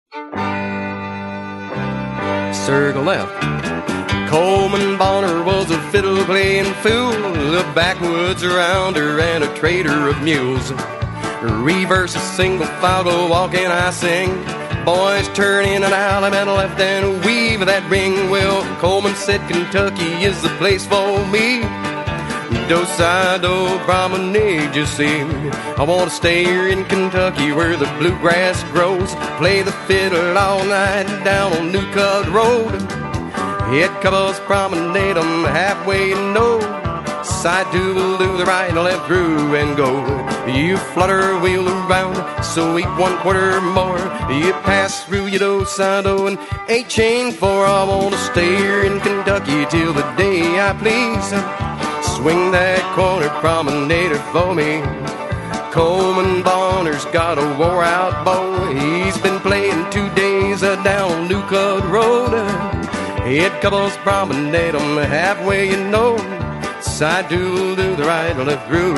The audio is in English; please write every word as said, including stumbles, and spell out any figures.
Circle left. Coleman Bonner was a fiddle-playing fool, a backwoods rounder and a trader of mules. Reverse a single file, walking I sing. Boys turn in an alley and left and weave that ring. Well, Coleman said Kentucky is the place for me. Do-si-do promenade, you see. I want to stay here in Kentucky where the bluegrass grows. Play the fiddle all night down on New Cut Road. Hit couples promenade them halfway, you know. Side to do the right and left through and go. You flutter, wheel around, so eat one quarter more. You pass through your do-si-do and ain't chained for. I want to stay here in Kentucky till the day I please. Swing that corner promenader for me. Coleman Bonner's got a wore-out bow. He's been playing two days down New Cut Road. Hit couples promenade 'em halfway, you know. Side to do the right, left through.